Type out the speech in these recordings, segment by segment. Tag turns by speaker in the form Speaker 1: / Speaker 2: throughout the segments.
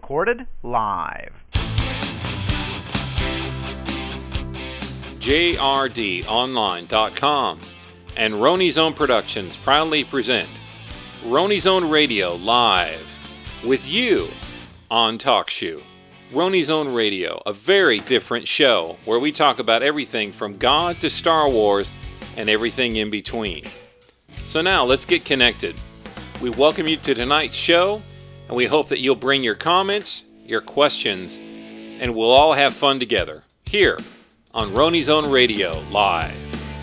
Speaker 1: recorded live.
Speaker 2: JRDonline.com and Roni Zone Productions proudly present Roni Zone Radio Live with you on TalkShoe. Roni Zone Radio, a very different show where we talk about everything from God to Star Wars and everything in between. So now let's get connected. We welcome you to tonight's show, and we hope that you'll bring your comments, your questions, and we'll all have fun together here on Roni Zone Radio Live.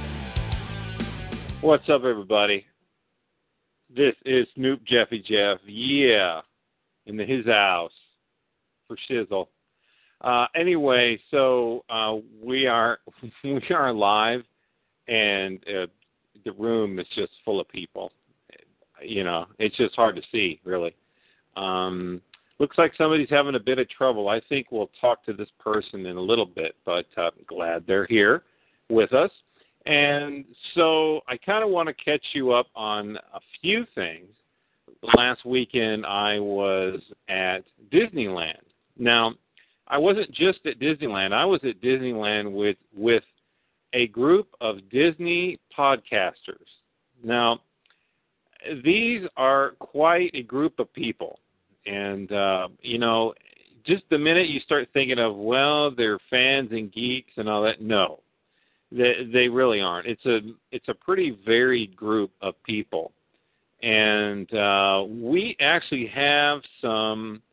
Speaker 2: What's up, everybody? This is Snoop Jeffy Jeff, in his house for shizzle. Anyway, so we are live, and the room is just full of people. You know, it's just hard to see, really. Looks like somebody's having a bit of trouble. I think we'll talk to this person in a little bit, but glad they're here with us. And so I kind of want to catch you up on a few things. Last weekend I was at Disneyland. Now, I wasn't just at Disneyland. I was at Disneyland with a group of Disney podcasters. Now, these are quite a group of people. And, just the minute you start thinking of, well, they're fans and geeks and all that, no. They really aren't. It's a pretty varied group of people. And we actually have some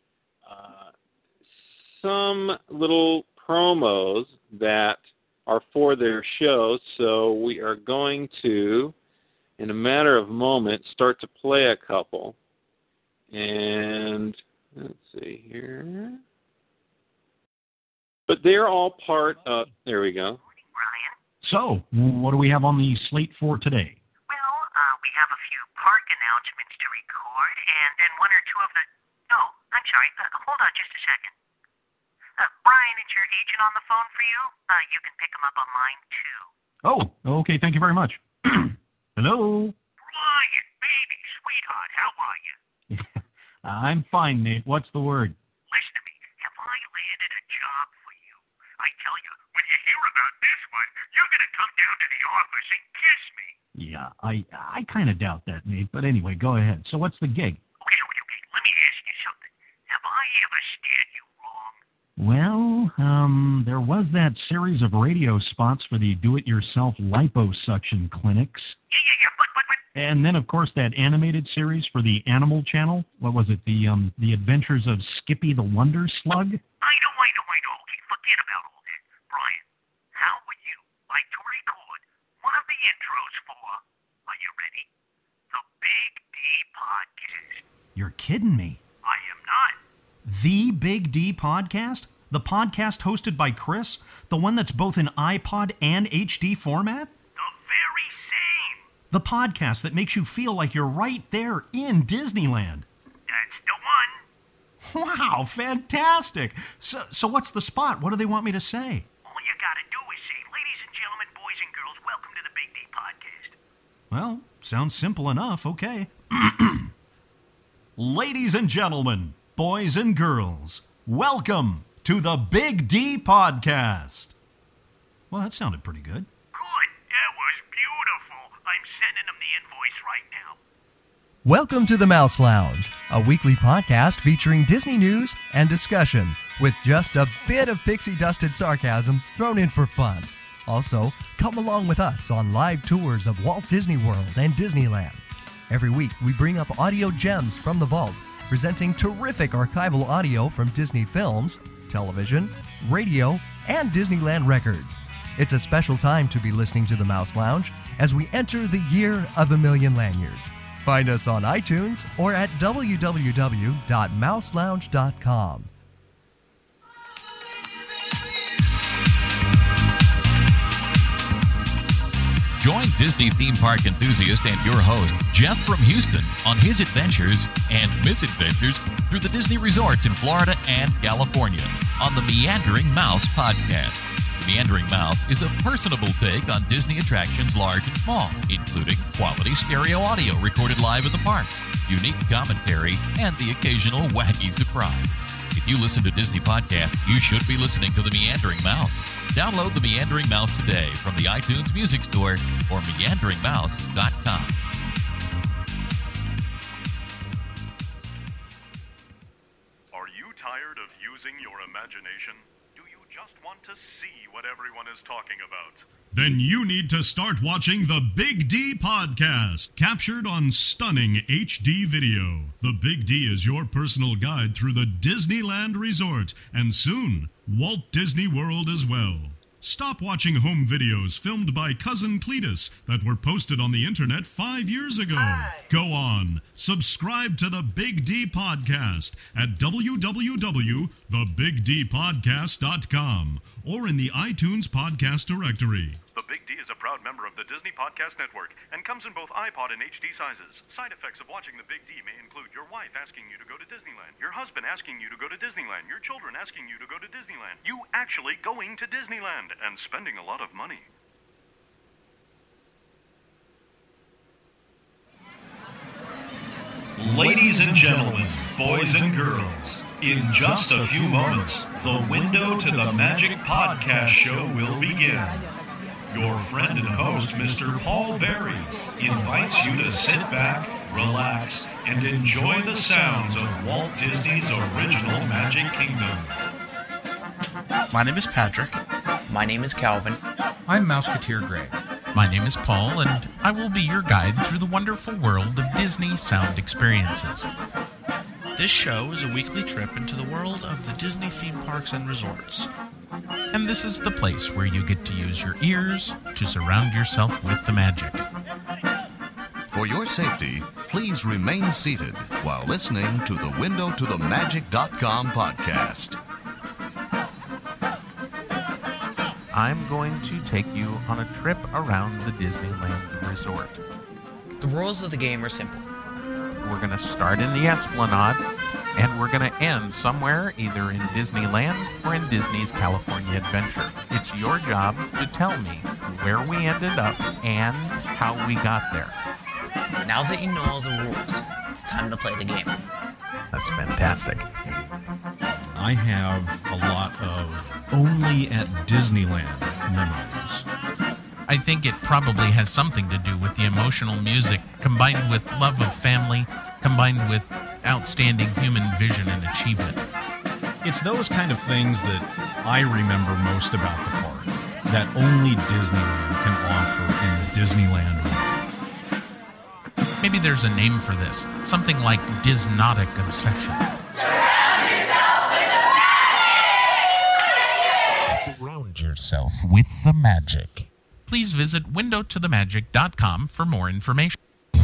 Speaker 2: little promos that are for their shows. So we are going to, in a matter of moments, start to play a couple. And let's see here. But they're all part of, there we go.
Speaker 3: So, what do we have on the slate for today?
Speaker 4: Well, we have a few park announcements to record, and then one or two of the... Oh, I'm sorry. Hold on just a second. Brian, it's your agent on the phone for you. You can pick him up on line 2.
Speaker 3: Oh, okay. Thank you very much. Hello?
Speaker 4: Brian, baby, sweetheart, how are you?
Speaker 3: I'm fine, Nate. What's the word?
Speaker 4: Listen to me. Have I landed a job for you? I tell you, when you hear about this one, you're going to come down to the office and kiss me.
Speaker 3: Yeah, I kind of doubt that, Nate. But anyway, go ahead. So what's the gig?
Speaker 4: Okay. Let me ask you something. Have I ever steered you wrong?
Speaker 3: Well, there was that series of radio spots for the do-it-yourself liposuction clinics.
Speaker 4: Yeah, but...
Speaker 3: And then, of course, that animated series for the Animal Channel. What was it? The Adventures of Skippy the Wonder Slug?
Speaker 4: I know. Okay, forget about all that. Brian, how would you like to record one of the intros for, are you ready? The Big D Podcast.
Speaker 5: You're kidding me.
Speaker 4: I am not.
Speaker 5: The Big D Podcast? The podcast hosted by Chris? The one that's both in iPod and HD format?
Speaker 4: The very same.
Speaker 5: The podcast that makes you feel like you're right there in Disneyland.
Speaker 4: That's the one.
Speaker 5: Wow, fantastic. So what's the spot? What do they want me to say?
Speaker 4: All you gotta do is say, ladies and gentlemen, boys and girls, welcome to the Big D Podcast.
Speaker 5: Well, sounds simple enough, okay. Ladies and gentlemen, boys and girls, welcome to the Big D Podcast. Well, that sounded pretty good.
Speaker 4: Good. That was beautiful. I'm sending them the invoice right now.
Speaker 6: Welcome to the Mouse Lounge, a weekly podcast featuring Disney news and discussion with just a bit of pixie-dusted sarcasm thrown in for fun. Also, come along with us on live tours of Walt Disney World and Disneyland. Every week, we bring up audio gems from the vault, presenting terrific archival audio from Disney films, television, radio, and Disneyland records. It's a special time to be listening to the Mouse Lounge as we enter the year of a million lanyards. Find us on iTunes or at www.mouselounge.com.
Speaker 7: Join Disney theme park enthusiast and your host, Jeff from Houston, on his adventures and misadventures through the Disney resorts in Florida and California on the Meandering Mouse podcast. The Meandering Mouse is a personable take on Disney attractions large and small, including quality stereo audio recorded live in the parks, unique commentary, and the occasional wacky surprise. If If you listen to Disney podcasts, you should be listening to The Meandering Mouse. Download The Meandering Mouse today from the iTunes Music Store or meanderingmouse.com.
Speaker 1: Are you tired of using your imagination? Do you just want to see what everyone is talking about?
Speaker 5: Then you need to start watching the Big D Podcast, captured on stunning HD video. The Big D is your personal guide through the Disneyland Resort, and soon, Walt Disney World as well. Stop watching home videos filmed by Cousin Cletus that were posted on the internet 5 years ago. Go on, subscribe to the Big D Podcast at www.thebigdpodcast.com or in the iTunes podcast directory.
Speaker 1: The Big D is a proud member of the Disney Podcast Network and comes in both iPod and HD sizes. Side effects of watching the Big D may include your wife asking you to go to Disneyland, your husband asking you to go to Disneyland, your children asking you to go to Disneyland, you actually going to Disneyland, and spending a lot of money.
Speaker 8: Ladies and gentlemen, boys and girls, in just a few moments, the Window to the Magic podcast show will begin. Your friend and host, Mr. Paul Berry, invites you to sit back, relax, and enjoy the sounds of Walt Disney's original Magic Kingdom.
Speaker 9: My name is Patrick.
Speaker 10: My name is Calvin.
Speaker 11: I'm Mouseketeer Gray.
Speaker 12: My name is Paul, and I will be your guide through the wonderful world of Disney sound experiences.
Speaker 9: This show is a weekly trip into the world of the Disney theme parks and resorts.
Speaker 12: And this is the place where you get to use your ears to surround yourself with the magic.
Speaker 13: For your safety, please remain seated while listening to the WindowToTheMagic.com podcast.
Speaker 12: I'm going to take you on a trip around the Disneyland Resort.
Speaker 10: The rules of the game are simple.
Speaker 12: We're going to start in the Esplanade, and we're going to end somewhere either in Disneyland or in Disney's California Adventure. It's your job to tell me where we ended up and how we got there.
Speaker 10: Now that you know all the rules, it's time to play the game.
Speaker 12: That's fantastic.
Speaker 14: I have a lot of only at Disneyland memories.
Speaker 12: I think it probably has something to do with the emotional music combined with love of family, combined with outstanding human vision and achievement.
Speaker 14: It's those kind of things that I remember most about the park, that only Disneyland can offer in the Disneyland world.
Speaker 12: Maybe there's a name for this, something like Disnotic obsession.
Speaker 15: Surround yourself with the magic!
Speaker 12: Surround yourself with the magic. Please visit windowtothemagic.com for more information.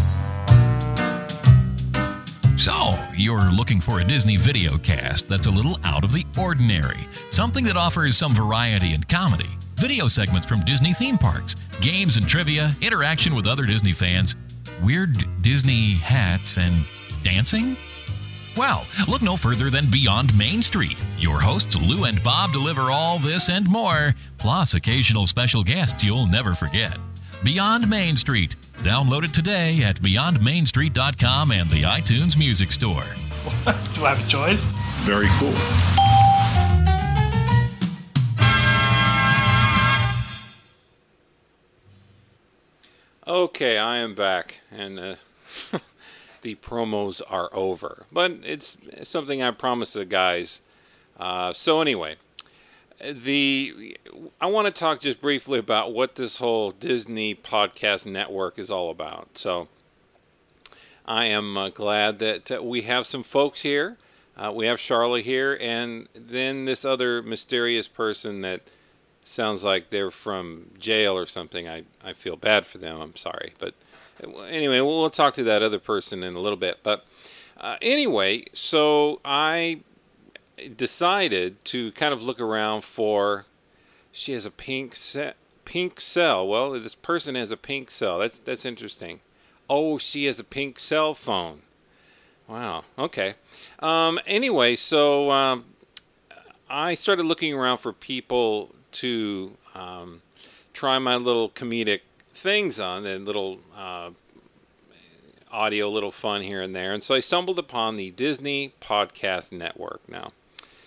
Speaker 7: So, you're looking for a Disney video cast that's a little out of the ordinary. Something that offers some variety and comedy. Video segments from Disney theme parks, games and trivia, interaction with other Disney fans, weird Disney hats, and dancing? Well, look no further than Beyond Main Street. Your hosts Lou and Bob deliver all this and more, plus occasional special guests you'll never forget. Beyond Main Street. Download it today at beyondmainstreet.com and the iTunes Music Store.
Speaker 8: Do I have a choice?
Speaker 1: It's very cool.
Speaker 2: Okay, I am back, and the promos are over. But it's something I promised the guys. So anyway, I want to talk just briefly about what this whole Disney Podcast Network is all about. So I am glad that we have some folks here. We have Charlie here, and then this other mysterious person that sounds like they're from jail or something. I feel bad for them. I'm sorry. But anyway, we'll talk to that other person in a little bit. But anyway, so I decided to kind of look around for, she has a pink cell. Well, this person has a pink cell. That's interesting. Oh, she has a pink cell phone. Wow. Okay. Anyway, so I started looking around for people to try my little comedic things on, and little audio, little fun here and there. And so I stumbled upon the Disney Podcast Network. Now,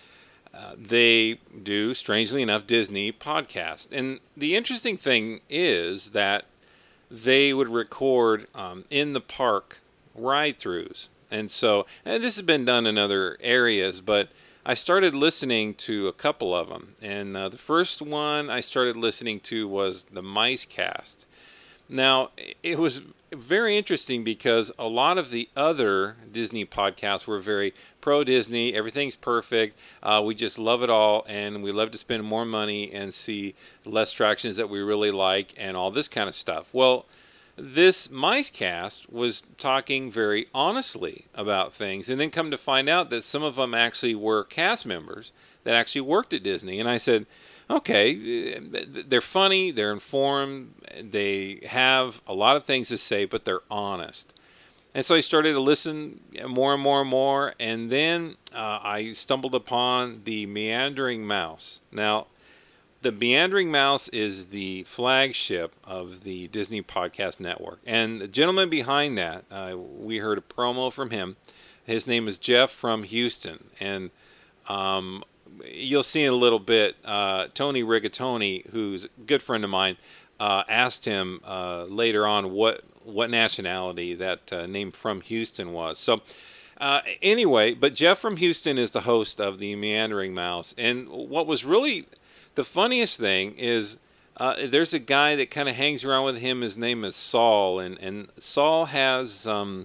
Speaker 2: they do, strangely enough, Disney podcast. And the interesting thing is that they would record in the park ride-throughs. And so, and this has been done in other areas, but I started listening to a couple of them. And the first one I started listening to was the Mice Cast. Now, it was very interesting because a lot of the other Disney podcasts were very pro-Disney. Everything's perfect. We just love it all, and we love to spend more money and see less attractions that we really like and all this kind of stuff. Well, this Mice Cast was talking very honestly about things, and then come to find out that some of them actually were cast members that actually worked at Disney. And I said, okay, they're funny, they're informed, they have a lot of things to say, but they're honest. And so I started to listen more and more and more, and then I stumbled upon the Meandering Mouse. Now, the Meandering Mouse is the flagship of the Disney Podcast Network. And the gentleman behind that, we heard a promo from him. His name is Jeff from Houston. And you'll see in a little bit, Tony Rigatoni, who's a good friend of mine, asked him later on what nationality that name from Houston was. So anyway, but Jeff from Houston is the host of the Meandering Mouse. And what was really the funniest thing is there's a guy that kind of hangs around with him. His name is Saul, and Saul has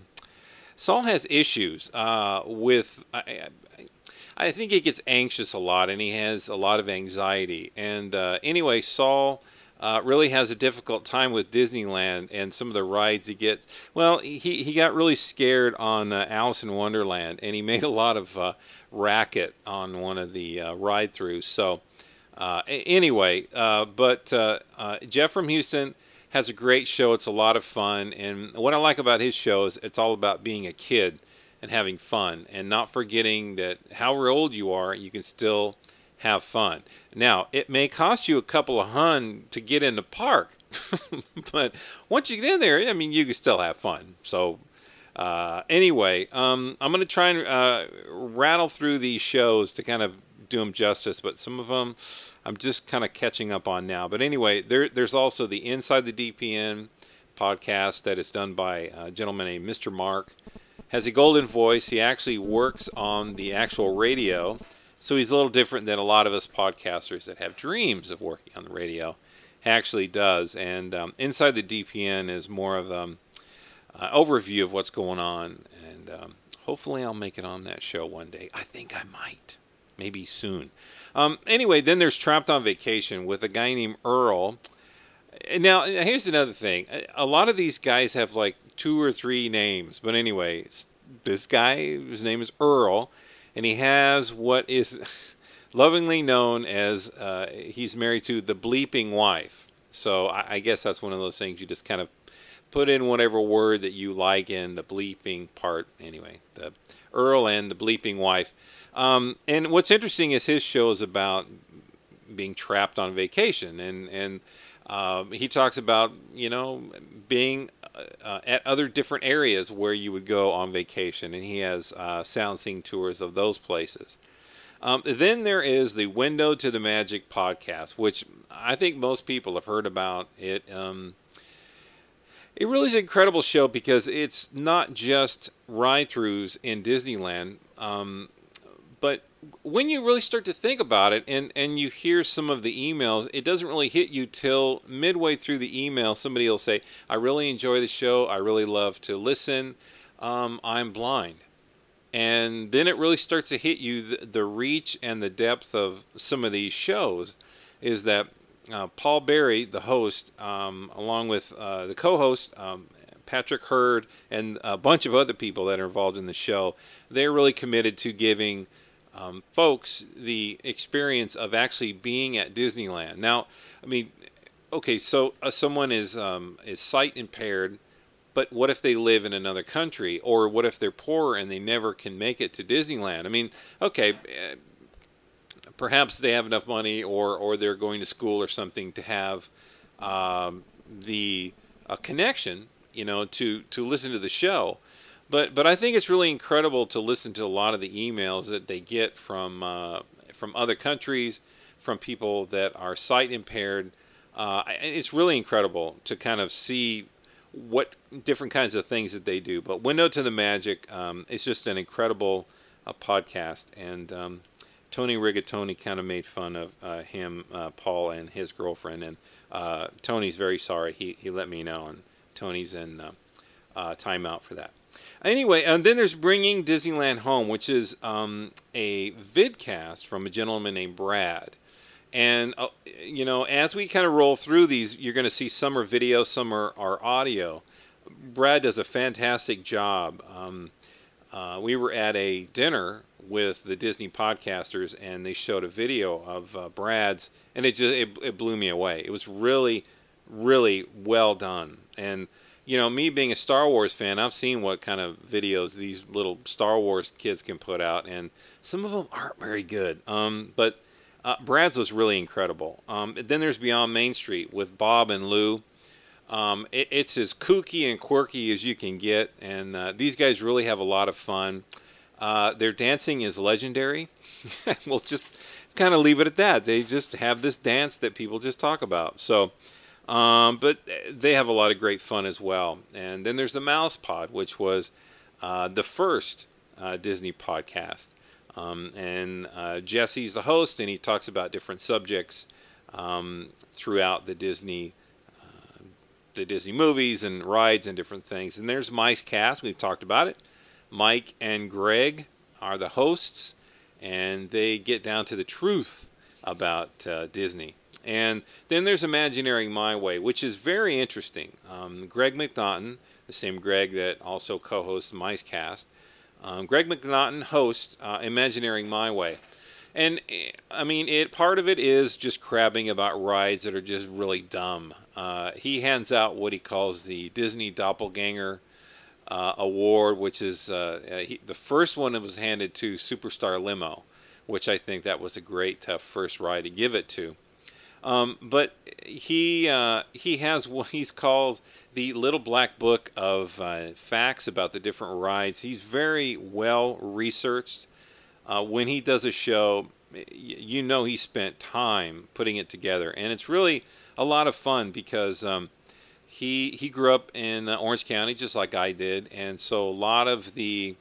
Speaker 2: issues with. I think he gets anxious a lot, and he has a lot of anxiety. And anyway, Saul really has a difficult time with Disneyland and some of the rides he gets. Well, he got really scared on Alice in Wonderland, and he made a lot of racket on one of the ride-throughs. So anyway, but Jeff from Houston has a great show. It's a lot of fun. And what I like about his show is it's all about being a kid and having fun and not forgetting that however old you are, you can still have fun. Now, it may cost you a couple of $100 to get in the park, but once you get in there, I mean, you can still have fun. So anyway, I'm going to try and rattle through these shows to kind of do them justice, but some of them I'm just kind of catching up on now. But anyway, there's also the Inside the DPN podcast that is done by a gentleman named Mr. Mark. Has a golden voice. He actually works on the actual radio, so he's a little different than a lot of us podcasters that have dreams of working on the radio. He actually does. And Inside the DPN is more of an overview of what's going on, and hopefully I'll make it on that show one day. I think I might. Maybe soon. Anyway, then there's Trapped on Vacation with a guy named Earl. Now, here's another thing. A lot of these guys have like 2 or 3 names. But anyway, this guy, his name is Earl, and he has what is lovingly known as, he's married to the bleeping wife. So I guess that's one of those things you just kind of put in whatever word that you like in the bleeping part. Anyway, the Earl and the bleeping wife. And what's interesting is his show is about being trapped on vacation, and he talks about, you know, being at other different areas where you would go on vacation, and he has sound seeing tours of those places. Then there is the Window to the Magic podcast, which I think most people have heard about it. It really is an incredible show because it's not just ride-throughs in Disneyland, but when you really start to think about it and you hear some of the emails, it doesn't really hit you till midway through the email. Somebody will say, I really enjoy the show. I really love to listen. I'm blind. And then it really starts to hit you, the reach and the depth of some of these shows is that Paul Berry, the host, along with the co-host, Patrick Hurd, and a bunch of other people that are involved in the show, they're really committed to giving folks the experience of actually being at Disneyland. Now, I mean, okay, so someone is sight impaired, but what if they live in another country, or what if they're poor and they never can make it to Disneyland? I mean, okay, perhaps they have enough money, or they're going to school or something to have the connection, you know, to listen to the show. But I think it's really incredible to listen to a lot of the emails that they get from from other countries, from people that are sight impaired. It's really incredible to kind of see what different kinds of things that they do. But Window to the Magic, it's just an incredible podcast. And Tony Rigatoni kind of made fun of him, Paul, and his girlfriend. And Tony's very sorry. He let me know, and Tony's in timeout for that. Anyway, and then there's Bringing Disneyland Home, which is a vidcast from a gentleman named Brad. And, as we kind of roll through these, you're going to see some are video, some are audio. Brad does a fantastic job. We were at a dinner with the Disney podcasters, and they showed a video of Brad's, and it blew me away. It was really, really well done. And, me being a Star Wars fan, I've seen what kind of videos these little Star Wars kids can put out, and some of them aren't very good. But Brad's was really incredible. Then there's Beyond Main Street with Bob and Lou. It's as kooky and quirky as you can get, and these guys really have a lot of fun. Their dancing is legendary. We'll just kind of leave it at that. They just have this dance that people just talk about. So, but they have a lot of great fun as well. And then there's the Mouse Pod, which was the first Disney podcast. And Jesse's the host, and he talks about different subjects throughout the Disney movies and rides and different things. And there's Mice Cast. We've talked about it. Mike and Greg are the hosts, and they get down to the truth about Disney. And then there's Imagineering My Way, which is very interesting. Greg McNaughton, the same Greg that also co-hosts Mice Cast, Greg McNaughton hosts Imagineering My Way. And, part of it is just crabbing about rides that are just really dumb. He hands out what he calls the Disney Doppelganger Award, which is the first one that was handed to Superstar Limo, which I think that was a great first ride to give it to. But he has what he's called the Little Black Book of facts about the different rides. He's very well researched. When he does a show, he spent time putting it together, and it's really a lot of fun because he grew up in Orange County just like I did, and so a lot of the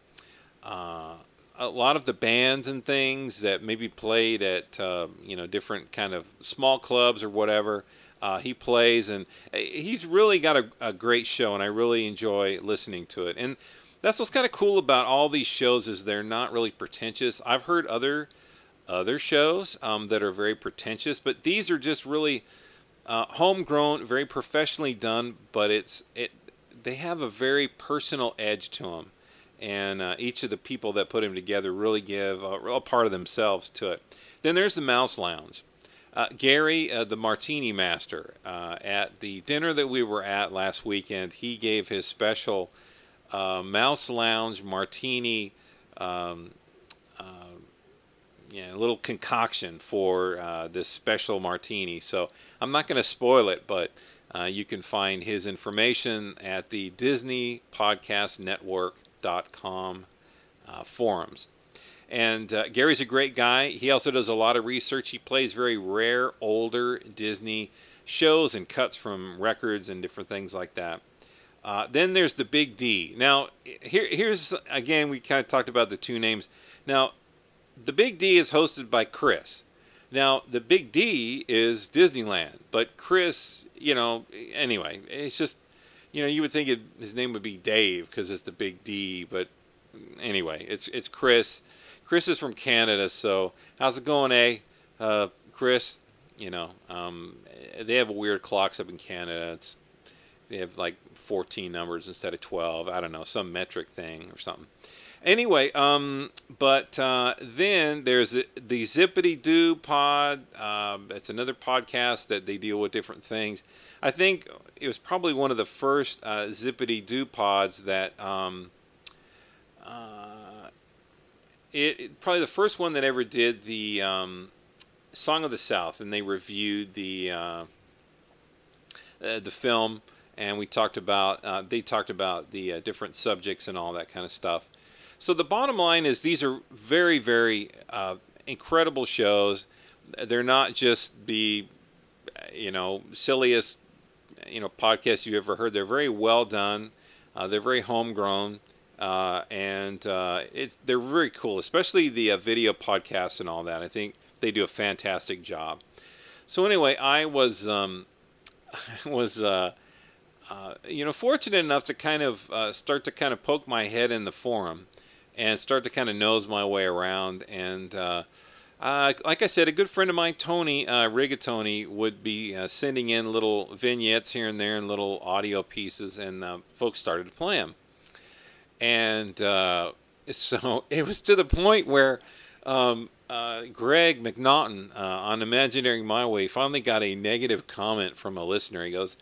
Speaker 2: bands and things that maybe played at different kind of small clubs or whatever, he plays, and he's really got a great show, and I really enjoy listening to it. And that's what's kind of cool about all these shows is they're not really pretentious. I've heard other shows that are very pretentious, but these are just really homegrown, very professionally done, but they have a very personal edge to them. And each of the people that put them together really give a part of themselves to it. Then there's the Mouse Lounge. Gary, the Martini Master, at the dinner that we were at last weekend, he gave his special Mouse Lounge Martini, little concoction for this special martini. So I'm not going to spoil it, but you can find his information at the Disney Podcast Network.com forums. And Gary's a great guy. He also does a lot of research. He plays very rare, older Disney shows and cuts from records and different things like that. Then there's the Big D. Now, here's, again, we kind of talked about the two names. Now, the Big D is hosted by Chris. Now, the Big D is Disneyland, but Chris, anyway, it's just, you would think his name would be Dave because it's the Big D, but anyway, it's Chris. Chris is from Canada, so how's it going, Chris? They have weird clocks up in Canada. They have like 14 numbers instead of 12. I don't know, some metric thing or something. Anyway, but then there's the Zippity Doo Pod. It's another podcast that they deal with different things. I think it was probably one of the first Zippity Doo Pods that it probably the first one that ever did the Song of the South, and they reviewed the film, and they talked about the different subjects and all that kind of stuff. So the bottom line is these are very, very incredible shows. They're not just the, silliest, podcasts you've ever heard. They're very well done. They're very homegrown. And they're very cool, especially the video podcasts and all that. I think they do a fantastic job. So anyway, I was fortunate enough to kind of start to kind of poke my head in the forum and start to kind of nose my way around. And like I said, a good friend of mine, Tony Rigatoni, would be sending in little vignettes here and there and little audio pieces, and folks started to play them. And so it was to the point where Greg McNaughton on Imagineering My Way finally got a negative comment from a listener. He goes,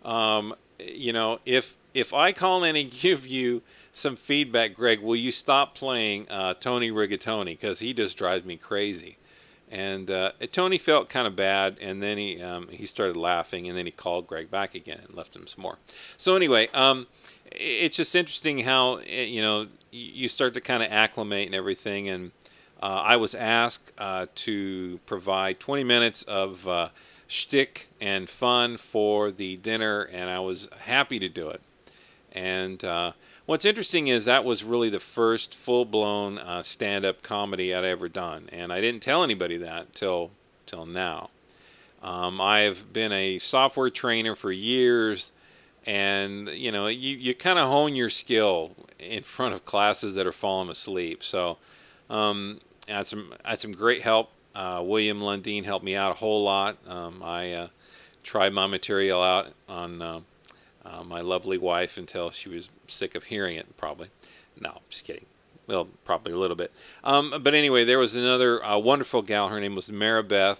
Speaker 2: if I call in and give you some feedback, Greg, will you stop playing Tony Rigatoni? Because he just drives me crazy. And Tony felt kind of bad, and then he started laughing, and then he called Greg back again and left him some more. So anyway, it's just interesting how you start to kind of acclimate and everything. And I was asked to provide 20 minutes of shtick and fun for the dinner, and I was happy to do it. And what's interesting is that was really the first full-blown stand-up comedy I'd ever done, and I didn't tell anybody that till now. I've been a software trainer for years, and you kind of hone your skill in front of classes that are falling asleep. So I had some great help. William Lundeen helped me out a whole lot. I tried my material out on my lovely wife until she was sick of hearing it, probably. No, just kidding. Well, probably a little bit. But anyway, there was another wonderful gal. Her name was Maribeth.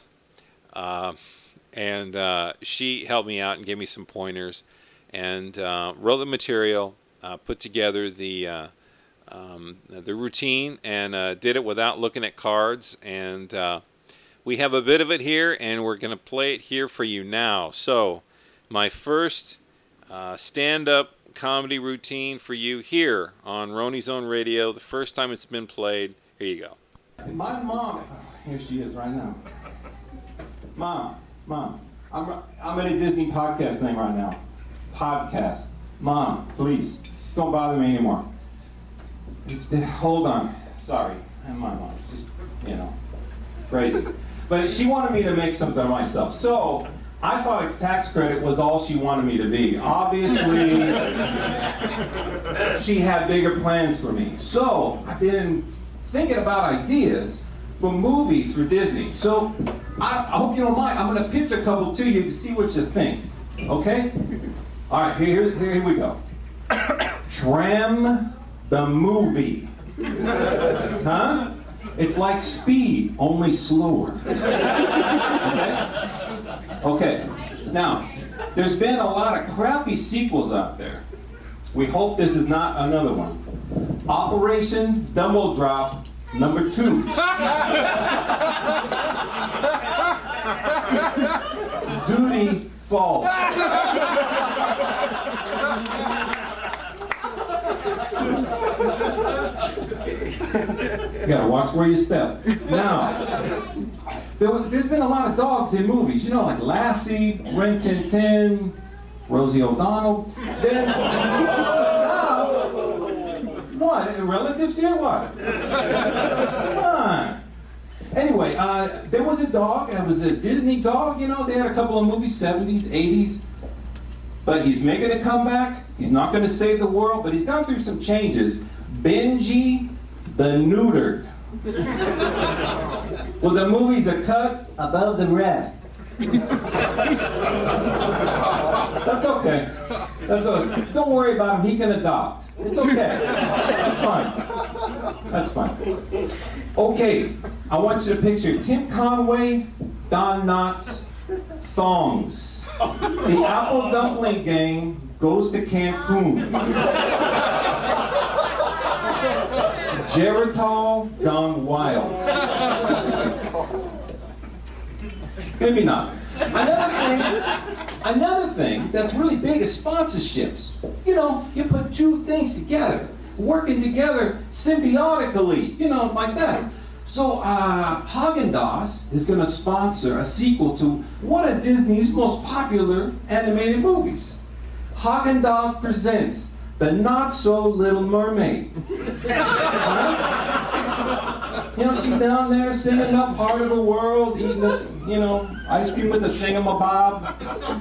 Speaker 2: And she helped me out and gave me some pointers. And wrote the material, put together the routine, and did it without looking at cards. And we have a bit of it here, and we're going to play it here for you now. So my first stand-up comedy routine for you here on Roni's Own Radio, the first time it's been played. Here you go.
Speaker 16: My mom, here she is right now. Mom, I'm in a Disney podcast thing right now. Podcast. Mom, please, don't bother me anymore. Hold on. Sorry. My mom, just, crazy. But she wanted me to make something of myself. So I thought a tax credit was all she wanted me to be. Obviously, she had bigger plans for me. So I've been thinking about ideas for movies for Disney. So I hope you don't mind. I'm going to pitch a couple to you to see what you think. Okay? All right, here we go. Tram the movie. Huh? It's like Speed, only slower. Okay. Now, there's been a lot of crappy sequels out there. We hope this is not another one. Operation Double Drop #2. Duty Falls. You gotta watch where you step. Now, there's been a lot of dogs in movies, like Lassie, Rin Tin Tin, Rosie O'Donnell. Then, now, what? Relatives here? What? Come on. Anyway, there was a dog. It was a Disney dog. They had a couple of movies, 70s, 80s. But he's making a comeback. He's not going to save the world, but he's gone through some changes. Benji the Neutered. Well, the movie's a cut above the rest. That's okay. Don't worry about him. He can adopt. It's okay. That's fine. Okay, I want you to picture Tim Conway, Don Knotts, thongs. The Apple Dumpling Gang goes to Cancun. Geritol gone wild. Maybe not. Another thing that's really big is sponsorships. You put two things together, working together symbiotically, like that. So Haagen-Dazs is going to sponsor a sequel to one of Disney's most popular animated movies. Haagen-Dazs presents The Not-So-Little Mermaid. You know, she's down there singing up Part of the World, eating the, ice cream with the thingamabob.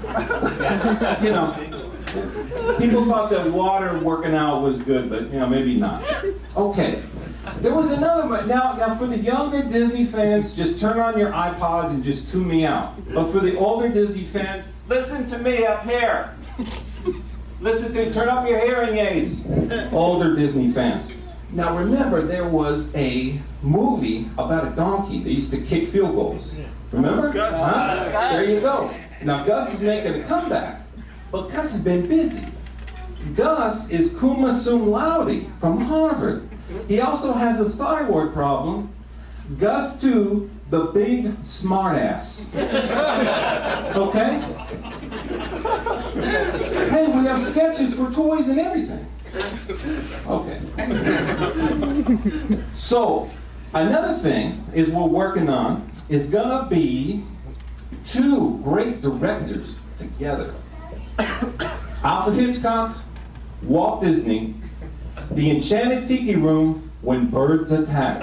Speaker 16: People thought that water working out was good, but, maybe not. Okay. There was another one. Now, for the younger Disney fans, just turn on your iPods and just tune me out. But for the older Disney fans, listen to me up here. Turn up your hearing aids. Older Disney fans. Now remember, there was a movie about a donkey that used to kick field goals. Remember? Huh? There you go. Now Gus is making a comeback, but Gus has been busy. Gus is Kuma Sum Laude from Harvard. He also has a thyroid problem. Gus, too, the big smartass. Okay? Hey, we have sketches for toys and everything. Okay. So, another thing is we're working on is gonna be 2 great directors together. Alfred Hitchcock, Walt Disney, The Enchanted Tiki Room, When Birds Attack.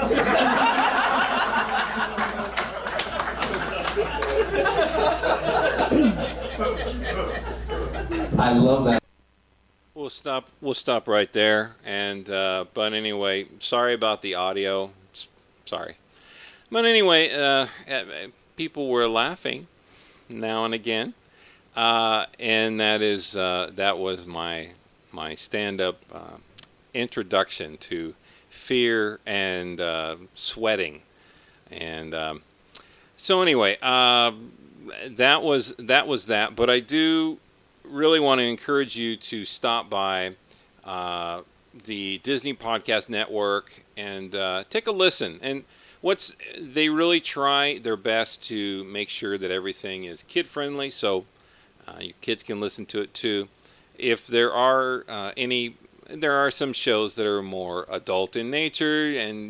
Speaker 16: I love that.
Speaker 2: We'll stop right there. And but anyway, sorry about the audio. Sorry. But anyway, people were laughing now and again, and that was my stand-up introduction to fear and sweating. And so anyway, that was that. But I do really want to encourage you to stop by the Disney Podcast Network and take a listen. And they really try their best to make sure that everything is kid-friendly, so your kids can listen to it too. If there are some shows that are more adult in nature, and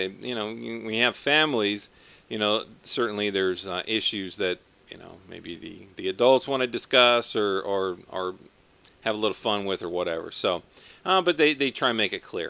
Speaker 2: we have families. Certainly there's issues that maybe the adults want to discuss or have a little fun with or whatever. So, but they try and make it clear,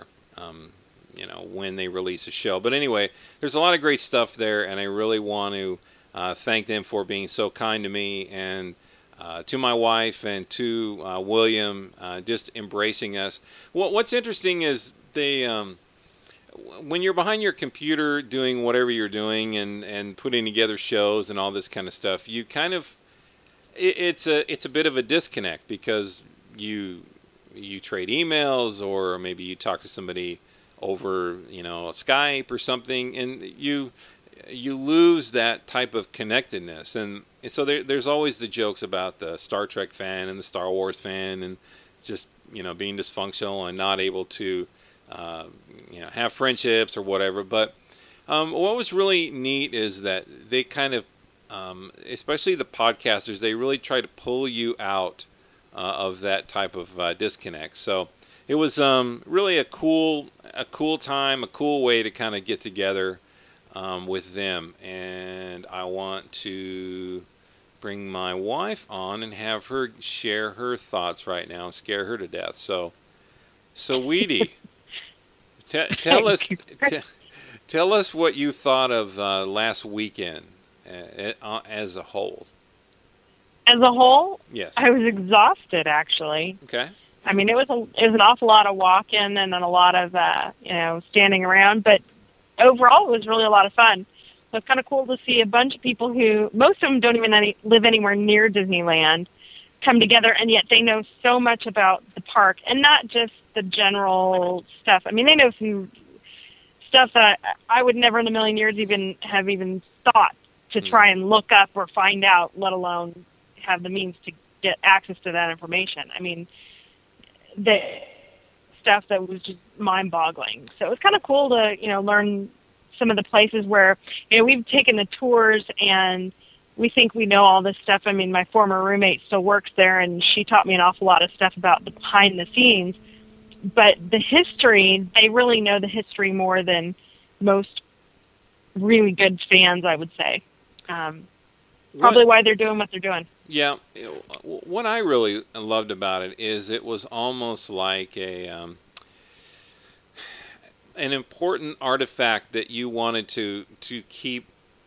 Speaker 2: when they release a show. But anyway, there's a lot of great stuff there, and I really want to thank them for being so kind to me and to my wife and to William, just embracing us. What's interesting is they, when you're behind your computer doing whatever you're doing and putting together shows and all this kind of stuff, you kind of, it's a bit of a disconnect because you trade emails or maybe you talk to somebody over Skype or something, and you lose that type of connectedness. And so there's always the jokes about the Star Trek fan and the Star Wars fan and just being dysfunctional and not able to have friendships or whatever. But what was really neat is that they kind of, especially the podcasters, they really try to pull you out of that type of disconnect. So it was really a cool time, a cool way to kind of get together with them. And I want to bring my wife on and have her share her thoughts right now and scare her to death. So Weedy, tell us what you thought of last weekend as a whole.
Speaker 17: As a whole?
Speaker 2: Yes.
Speaker 17: I was exhausted, actually.
Speaker 2: Okay.
Speaker 17: I mean, it was an awful lot of walking and then a lot of standing around, but overall it was really a lot of fun. So it's kind of cool to see a bunch of people who, most of them don't even live anywhere near Disneyland, come together, and yet they know so much about the park, and not just the general stuff. I mean, they know some stuff that I would never in a million years have thought to try and look up or find out, let alone have the means to get access to that information. I mean, the stuff that was just mind-boggling. So it was kind of cool to, learn some of the places where, we've taken the tours and we think we know all this stuff. I mean, my former roommate still works there, and she taught me an awful lot of stuff about the behind the scenes. But the history, they really know the history more than most really good fans, I would say. Probably why they're doing what they're doing.
Speaker 18: Yeah, what I really loved about it is it was almost like an important artifact that you wanted to keep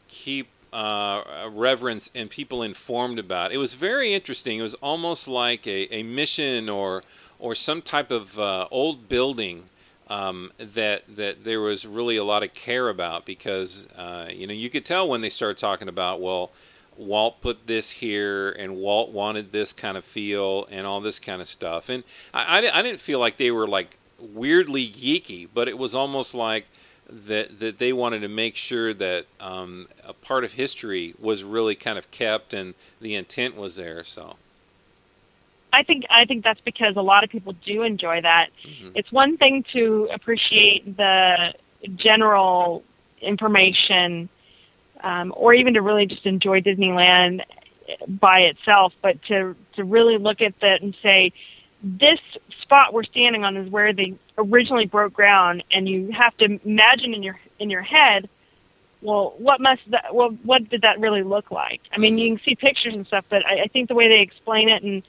Speaker 18: reverence and people informed about. It was very interesting. It was almost like a mission or some type of old building that there was really a lot of care about, because you could tell when they started talking about, well, Walt put this here and Walt wanted this kind of feel and all this kind of stuff. And I didn't feel like they were like weirdly geeky, but it was almost like that they wanted to make sure that a part of history was really kind of kept and the intent was there. So
Speaker 17: I think that's because a lot of people do enjoy that. Mm-hmm. It's one thing to appreciate the general information, or even to really just enjoy Disneyland by itself, but to really look at that and say, this spot we're standing on is where they originally broke ground, and you have to imagine in your head, well, what did that really look like? I mean, you can see pictures and stuff, but I think the way they explain it, and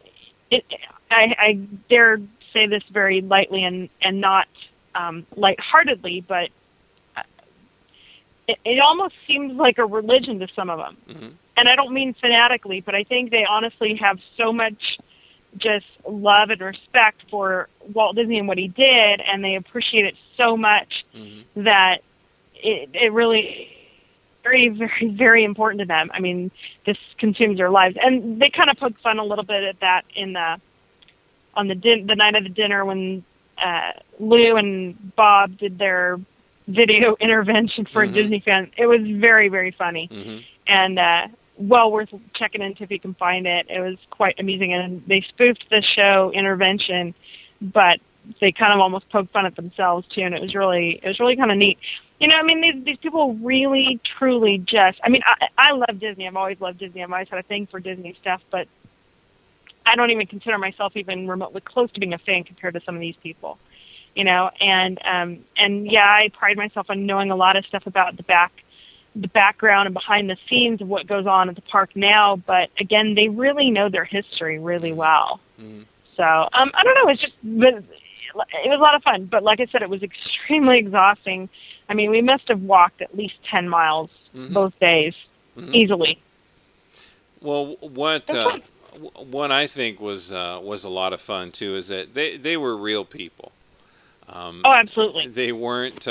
Speaker 17: I dare say this very lightly and not lightheartedly, but it almost seems like a religion to some of them. Mm-hmm. And I don't mean fanatically, but I think they honestly have so much just love and respect for Walt Disney and what he did, and they appreciate it so much mm-hmm. that it really very, very, very important to them. I mean, this consumes their lives. And they kind of poke fun a little bit at that on the night of the dinner when Lou and Bob did their video intervention for mm-hmm. a Disney fan. It was very, very funny. Mm-hmm. And well worth checking into if you can find it. It was quite amusing. And they spoofed the show Intervention, but they kind of almost poked fun at themselves too, and it was really kind of neat. I mean, these people really, truly just, I mean, I love Disney. I've always loved Disney. I've always had a thing for Disney stuff, but I don't even consider myself even remotely close to being a fan compared to some of these people. And yeah, I pride myself on knowing a lot of stuff about the background and behind the scenes of what goes on at the park now. But again, they really know their history really well. Mm-hmm. So I don't know. It was a lot of fun, but like I said, it was extremely exhausting. I mean, we must have walked at least 10 miles mm-hmm. both days mm-hmm. easily.
Speaker 18: Well, what I think was a lot of fun too is that they were real people.
Speaker 17: Oh, absolutely.
Speaker 18: They weren't,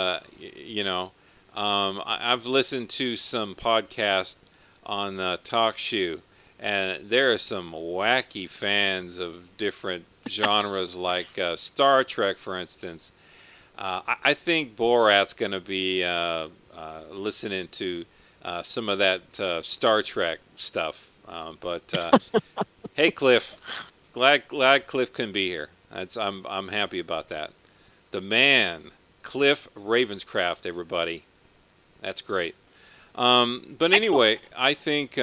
Speaker 18: I've listened to some podcasts on TalkShoe, and there are some wacky fans of different genres, like Star Trek, for instance. I think Borat's going to be listening to some of that Star Trek stuff. But hey, Cliff, glad Cliff can be here. I'm happy about that. The man, Cliff Ravenscraft, everybody. That's great. But anyway, I think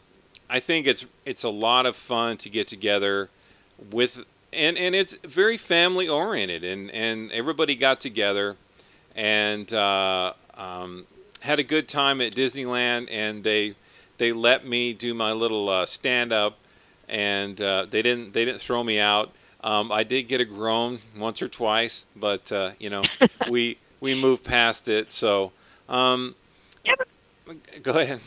Speaker 18: it's a lot of fun to get together with, and it's very family oriented, and everybody got together and had a good time at Disneyland, and they let me do my little stand up, and they didn't throw me out. I did get a groan once or twice, but we moved past it. So
Speaker 17: yeah,
Speaker 18: go ahead.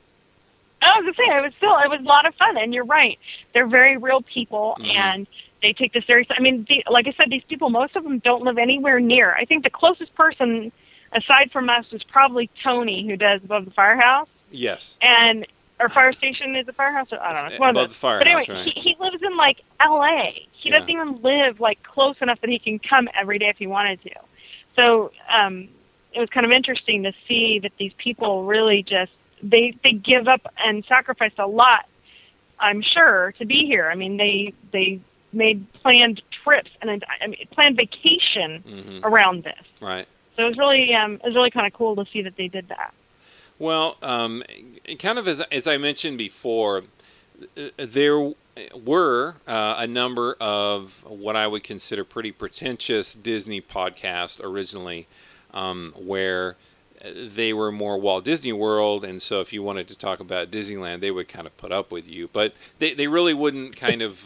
Speaker 17: I was gonna say it was a lot of fun, and you're right. They're very real people, mm-hmm. and they take this very. I mean, like I said, these people, most of them don't live anywhere near. I think the closest person, aside from us, was probably Tony, who does Above the Firehouse.
Speaker 18: Yes.
Speaker 17: And our fire station is a firehouse. I don't know.
Speaker 18: Above the Firehouse,
Speaker 17: but anyway,
Speaker 18: right.
Speaker 17: he lives in like L.A. He doesn't even live like close enough that he can come every day if he wanted to. So it was kind of interesting to see that these people really just they give up and sacrifice a lot, I'm sure, to be here. I mean, they made planned trips and planned vacation mm-hmm. around this.
Speaker 18: Right.
Speaker 17: So it was really kind of cool to see that they did that.
Speaker 18: Well, kind of as I mentioned before, there were a number of what I would consider pretty pretentious Disney podcasts originally, where they were more Walt Disney World, and so if you wanted to talk about Disneyland, they would kind of put up with you. But they really wouldn't kind of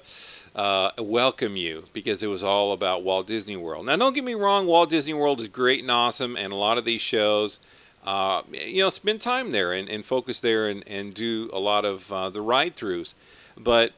Speaker 18: welcome you because it was all about Walt Disney World. Now, don't get me wrong, Walt Disney World is great and awesome, and a lot of these shows, spend time there and focus there and do a lot of the ride-throughs. But,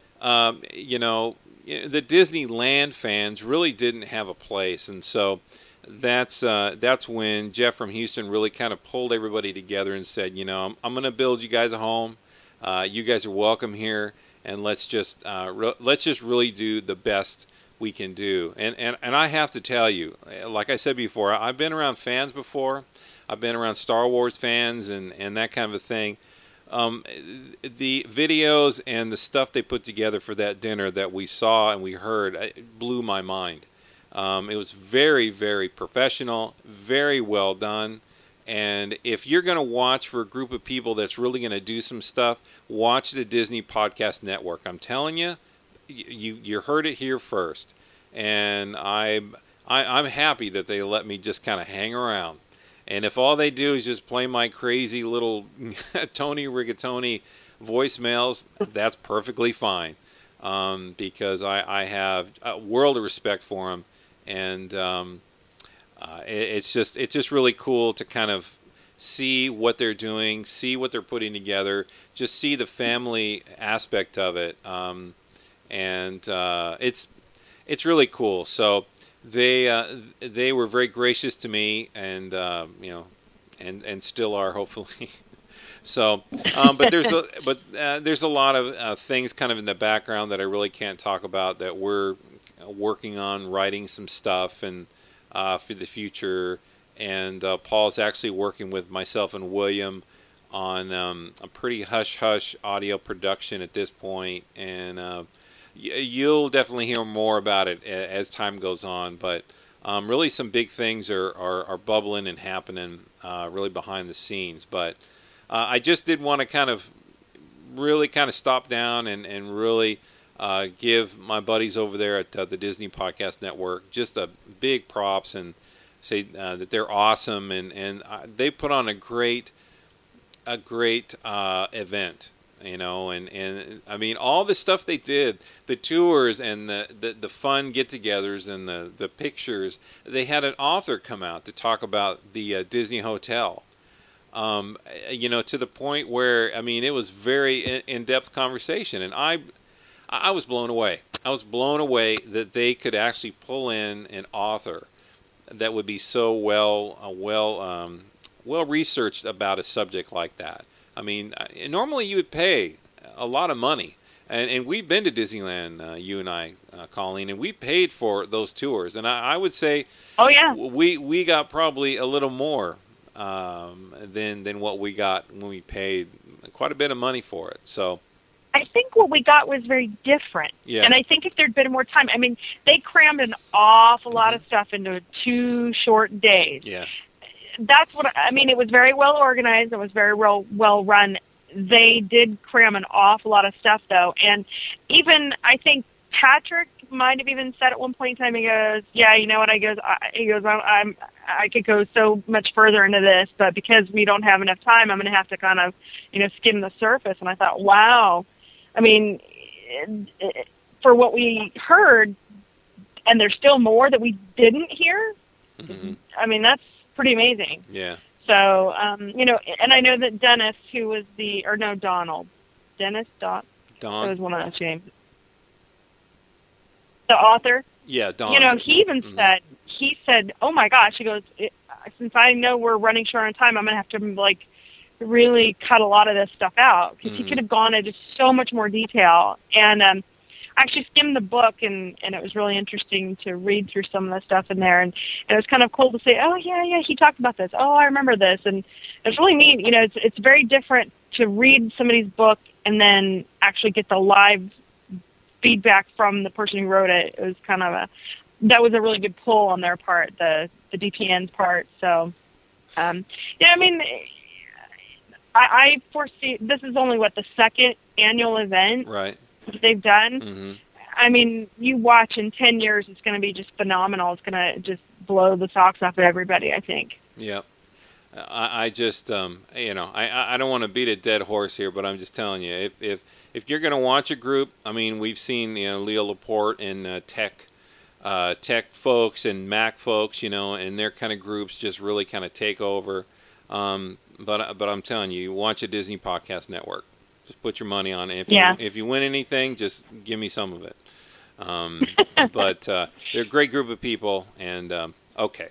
Speaker 18: the Disneyland fans really didn't have a place, and so that's when Jeff from Houston really kind of pulled everybody together and said, I'm going to build you guys a home. You guys are welcome here, and let's just really do the best we can do. And I have to tell you, like I said before, I've been around fans before. I've been around Star Wars fans and that kind of a thing. The videos and the stuff they put together for that dinner that we saw and we heard, it blew my mind. It was very, very professional, very well done. And if you're going to watch for a group of people that's really going to do some stuff, watch the Disney Podcast Network. I'm telling you, you heard it here first. And I'm happy that they let me just kind of hang around. And if all they do is just play my crazy little Tony Rigatoni voicemails, that's perfectly fine. Because I have a world of respect for them. And it's just really cool to kind of see what they're doing, see what they're putting together, just see the family aspect of it, and it's really cool. So they were very gracious to me, and and still are, hopefully. So, but there's a lot of things kind of in the background that I really can't talk about that we're working on, writing some stuff and for the future, and Paul's actually working with myself and William on a pretty hush-hush audio production at this point, and you'll definitely hear more about it as time goes on, but really some big things are bubbling and happening really behind the scenes. But I just did want to kind of stop down and really give my buddies over there at the Disney Podcast Network just a big props and say that they're awesome, and they put on a great event, and I mean all the stuff they did, the tours and the fun get-togethers and the pictures. They had an author come out to talk about the Disney Hotel. To the point where, I mean, it was very in-depth conversation, and I was blown away. I was blown away that they could actually pull in an author that would be so well researched about a subject like that. I mean, normally you would pay a lot of money, and we've been to Disneyland, you and I, Colleen, and we paid for those tours, and I would say,
Speaker 17: oh yeah,
Speaker 18: we got probably a little more than what we got when we paid quite a bit of money for it. So
Speaker 17: I think what we got was very different.
Speaker 18: Yeah.
Speaker 17: And I think if there'd been more time, I mean, they crammed an awful lot of stuff into 2 short days.
Speaker 18: Yeah.
Speaker 17: That's what, I mean, it was very well organized. It was very well run. They did cram an awful lot of stuff, though. And even, I think Patrick might have even said at one point in time, he goes, yeah, you know what, I could go so much further into this, but because we don't have enough time, I'm going to have to kind of, skim the surface. And I thought, wow. I mean, for what we heard, and there's still more that we didn't hear,
Speaker 18: mm-hmm.
Speaker 17: I mean, that's pretty amazing.
Speaker 18: Yeah.
Speaker 17: So, and I know that Dennis, who was Donald. Dennis, Don. That was one of those names. The author.
Speaker 18: Yeah, Don.
Speaker 17: He even said, oh my gosh, he goes, since I know we're running short on time, I'm going to have to, really cut a lot of this stuff out, because he could have gone into so much more detail. And I actually skimmed the book, and it was really interesting to read through some of the stuff in there. And it was kind of cool to say, oh, yeah, he talked about this. Oh, I remember this. And it's really neat. It's very different to read somebody's book and then actually get the live feedback from the person who wrote it. It was kind of that was a really good pull on their part, the DPN's part. So, I foresee this is only the second annual event
Speaker 18: right
Speaker 17: they've done.
Speaker 18: Mm-hmm.
Speaker 17: I mean, you watch in 10 years, it's going to be just phenomenal. It's going to just blow the socks off of everybody, I think.
Speaker 18: Yeah. I just, I don't want to beat a dead horse here, but I'm just telling you, if you're going to watch a group, I mean, we've seen, Leo Laporte and tech folks and Mac folks, and their kind of groups just really kind of take over. But I'm telling you, watch a Disney Podcast Network. Just put your money on it. If you win anything, just give me some of it. But they're a great group of people, and okay.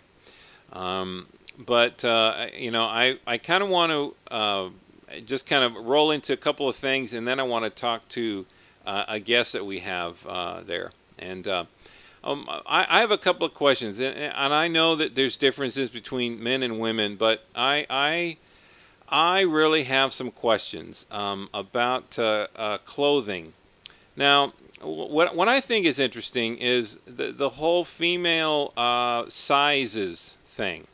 Speaker 18: But I kind of want to just kind of roll into a couple of things, and then I want to talk to a guest that we have there. And I have a couple of questions, and I know that there's differences between men and women, but I really have some questions about clothing. Now, what I think is interesting is the whole female sizes thing.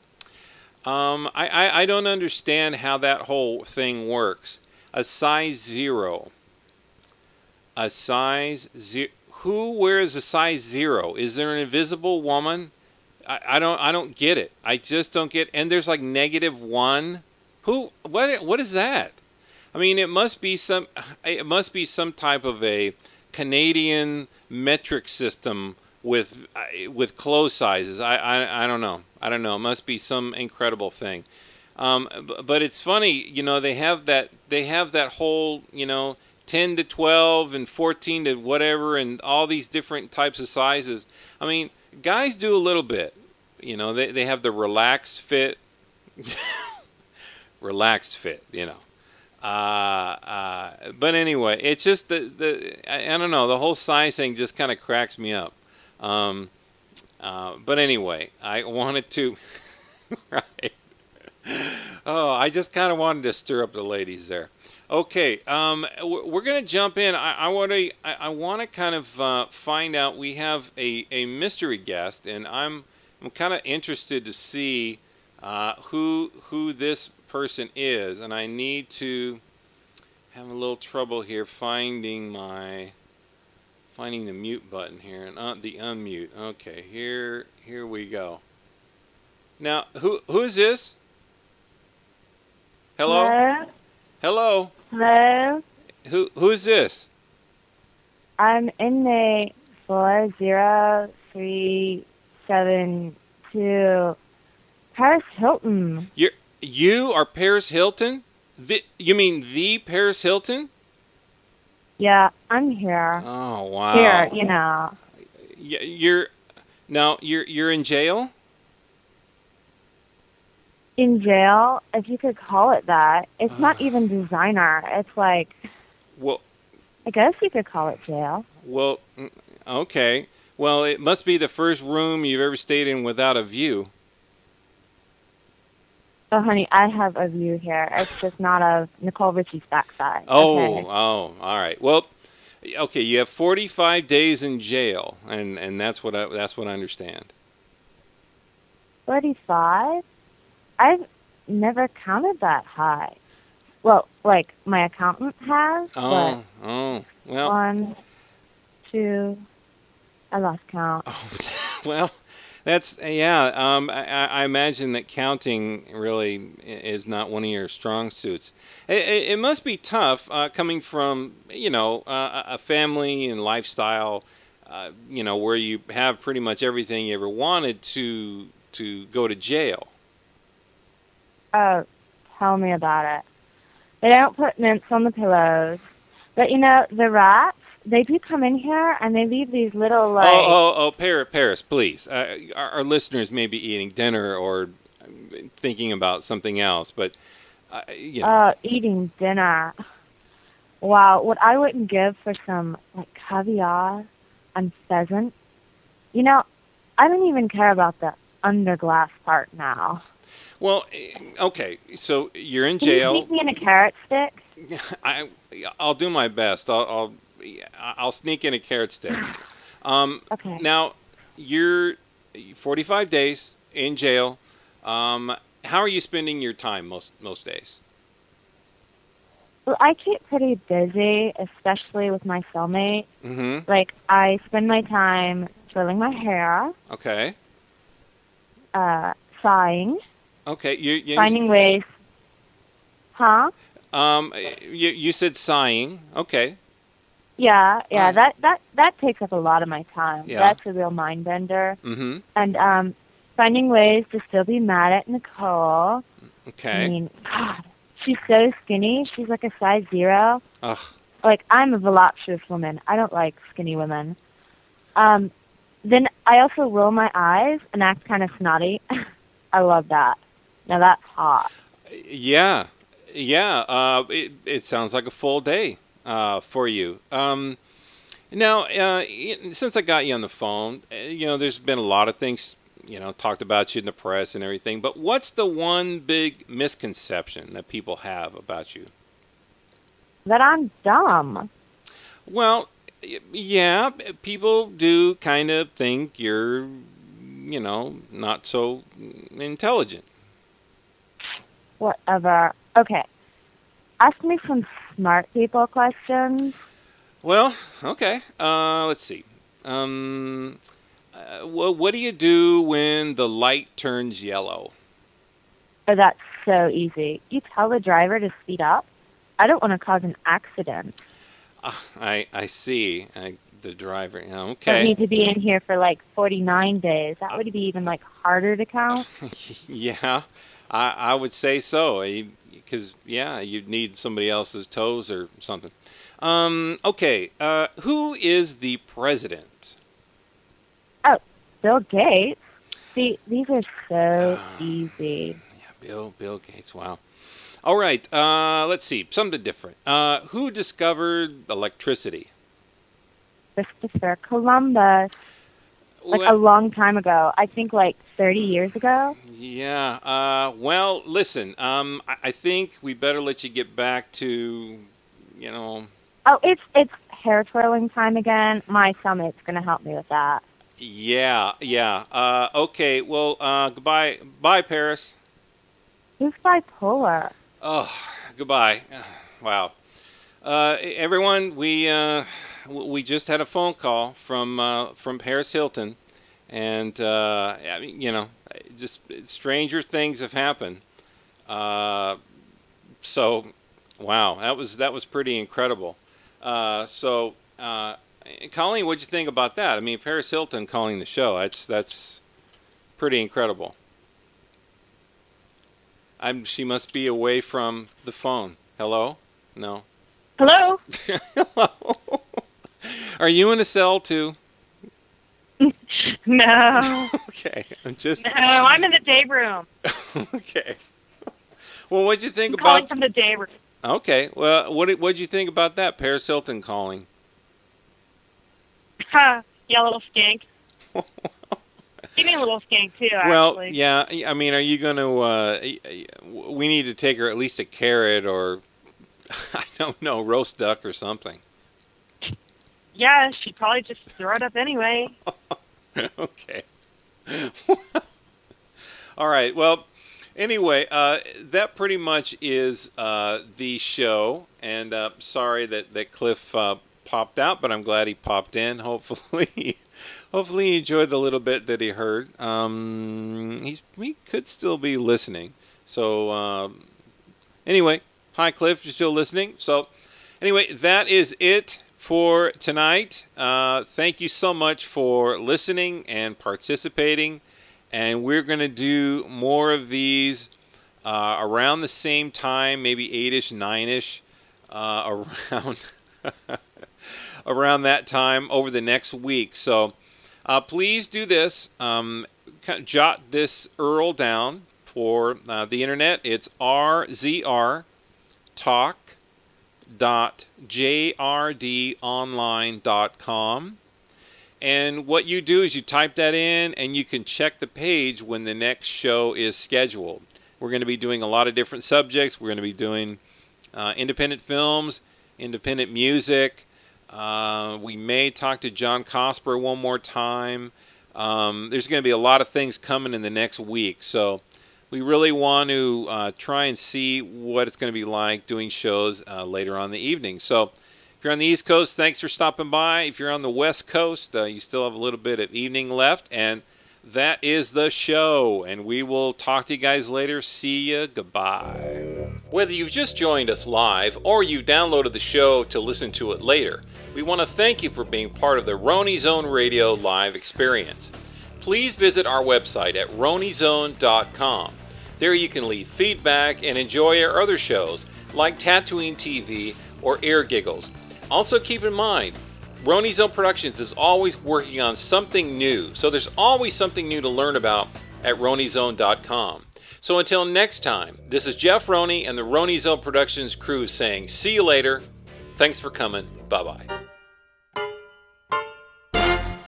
Speaker 18: I don't understand how that whole thing works. A size 0. A size 0. Who wears a size 0? Is there an invisible woman? I don't get it. I just don't get. And there's like -1. Who? What is that? I mean, it must be some type of a Canadian metric system with clothes sizes. I don't know. I don't know. It must be some incredible thing. But it's funny, they have that whole, 10 to 12 and 14 to whatever, and all these different types of sizes. I mean, guys do a little bit. They have the relaxed fit. Relaxed fit, But anyway, it's just I don't know, the whole size thing just kind of cracks me up. But anyway, I wanted to, right. Oh, I just kind of wanted to stir up the ladies there. Okay, we're going to jump in. I want to kind of find out. We have a mystery guest, and I'm kind of interested to see who this person is, and I need to have a little trouble here finding the mute button here and the unmute. Okay, here we go. Now, who is this? Hello? Hello?
Speaker 17: Hello?
Speaker 18: Who is this?
Speaker 17: I'm inmate 40372. Paris Hilton.
Speaker 18: You are Paris Hilton? You mean the Paris Hilton?
Speaker 17: Yeah, I'm here.
Speaker 18: Oh, wow.
Speaker 17: Here,
Speaker 18: You're in jail?
Speaker 17: In jail, if you could call it that. It's not even designer. It's like,
Speaker 18: well,
Speaker 17: I guess you could call it jail.
Speaker 18: Well, okay. Well, it must be the first room you've ever stayed in without a view.
Speaker 17: Oh, honey, I have a view here. It's just not of Nicole Richie's backside.
Speaker 18: Oh,
Speaker 17: okay.
Speaker 18: All right. Well, okay, you have 45 days in jail, and that's what I understand.
Speaker 17: 45? I've never counted that high. Well, like my accountant has.
Speaker 18: Oh, well.
Speaker 17: 1, 2, I lost count.
Speaker 18: Oh, well. That's I imagine that counting really is not one of your strong suits. It must be tough coming from a family and lifestyle, where you have pretty much everything you ever wanted to go to jail.
Speaker 17: Oh, tell me about it. They don't put mints on the pillows, but the rats. They do come in here, and they leave these little, like...
Speaker 18: Oh, Paris, please. Our listeners may be eating dinner or thinking about something else, but,
Speaker 17: eating dinner. Wow, what I wouldn't give for some, like, caviar and pheasant. I don't even care about the underglass part now.
Speaker 18: Well, okay, so you're in jail.
Speaker 17: Can you sneak me in a carrot stick?
Speaker 18: I'll do my best. I'll sneak in a carrot stick.
Speaker 17: Okay.
Speaker 18: Now, you're 45 days in jail. How are you spending your time most days?
Speaker 17: Well, I keep pretty busy, especially with my cellmate.
Speaker 18: Mm-hmm.
Speaker 17: Like, I spend my time twirling my hair.
Speaker 18: Okay.
Speaker 17: Sighing.
Speaker 18: Okay. You
Speaker 17: Finding ways. Huh?
Speaker 18: You said sighing. Okay.
Speaker 17: Yeah. That takes up a lot of my time.
Speaker 18: Yeah.
Speaker 17: That's a real mind bender.
Speaker 18: Mm-hmm.
Speaker 17: And finding ways to still be mad at Nicole.
Speaker 18: Okay.
Speaker 17: I mean, God, she's so skinny. She's like a size 0.
Speaker 18: Ugh.
Speaker 17: Like, I'm a voluptuous woman. I don't like skinny women. Then I also roll my eyes and act kind of snotty. I love that. Now that's hot.
Speaker 18: Yeah. It sounds like a full day for you. Now, since I got you on the phone, there's been a lot of things, talked about you in the press and everything. But what's the one big misconception that people have about you?
Speaker 17: That I'm dumb.
Speaker 18: Well, yeah, people do kind of think you're, not so intelligent.
Speaker 17: Whatever. Okay. Ask me some smart people questions.
Speaker 18: Well, okay. Let's see. What do you do when the light turns yellow?
Speaker 17: Oh, that's so easy. You tell the driver to speed up. I don't want to cause an accident.
Speaker 18: I see. The driver.
Speaker 17: I
Speaker 18: Okay.
Speaker 17: need to be in here for like 49 days. That would be even like harder to count.
Speaker 18: Yeah, I would say so. Because, you'd need somebody else's toes or something. Okay. Who is the president?
Speaker 17: Oh, Bill Gates. See, these are so easy.
Speaker 18: Yeah, Bill Gates. Wow. All right. Let's see. Something different. Who discovered electricity?
Speaker 17: Christopher Columbus. Like a long time ago. I think like 30 years ago.
Speaker 18: Yeah. Well, listen. I think we better let you get back to,
Speaker 17: Oh, it's hair twirling time again. My stomach's gonna help me with that.
Speaker 18: Yeah. Okay. Well, goodbye. Bye, Paris.
Speaker 17: Who's bipolar?
Speaker 18: Oh, goodbye. Wow. Everyone, we just had a phone call from Paris Hilton, and just stranger things have happened. So, wow, that was pretty incredible. Colleen, what'd you think about that? I mean, Paris Hilton calling the show. That's pretty incredible. She must be away from the phone. Hello? No.
Speaker 17: Hello?
Speaker 18: Hello? Are you in a cell too?
Speaker 17: No.
Speaker 18: Okay.
Speaker 17: No, I'm in the day room.
Speaker 18: Okay. Well, what'd you think
Speaker 17: I'm
Speaker 18: about...
Speaker 17: calling from the day room.
Speaker 18: Okay. Well, what'd you think about that, Paris Hilton calling?
Speaker 17: Yeah, little skank. Give me a little skank, too, actually.
Speaker 18: Well, yeah. I mean, are you going to... we need to take her at least a carrot or, I don't know, roast duck or something.
Speaker 17: Yeah, she'd probably just throw it up anyway.
Speaker 18: Okay. All right. Well, anyway, that pretty much is the show. And sorry that Cliff popped out, but I'm glad he popped in. Hopefully he enjoyed the little bit that he heard. He could still be listening. So anyway, hi Cliff, you're still listening. So anyway, that is it for tonight. Thank you so much for listening and participating. And we're going to do more of these around the same time, maybe 8-ish, 9-ish, around that time over the next week. So please do this. Jot this URL down for the internet. It's rzrtalk.jrdonline.com. And what you do is you type that in, and you can check the page when the next show is scheduled. We're going to be doing a lot of different subjects. We're going to be doing independent films, independent music. We may talk to John Cosper one more time. There's going to be a lot of things coming in the next week. So we really want to try and see what it's going to be like doing shows later on in the evening. So if you're on the East Coast, thanks for stopping by. If you're on the West Coast, you still have a little bit of evening left. And that is the show, and we will talk to you guys later. See ya. Goodbye. Whether you've just joined us live or you downloaded the show to listen to it later, we want to thank you for being part of the Roni Zone Radio live experience. Please visit our website at ronizone.com. There you can leave feedback and enjoy our other shows like Tatooine TV or Ear Giggles. Also keep in mind, Roni Zone Productions is always working on something new, so there's always something new to learn about at ronizone.com. So until next time, this is Jeff Roni and the Roni Zone Productions crew saying see you later. Thanks for coming. Bye-bye.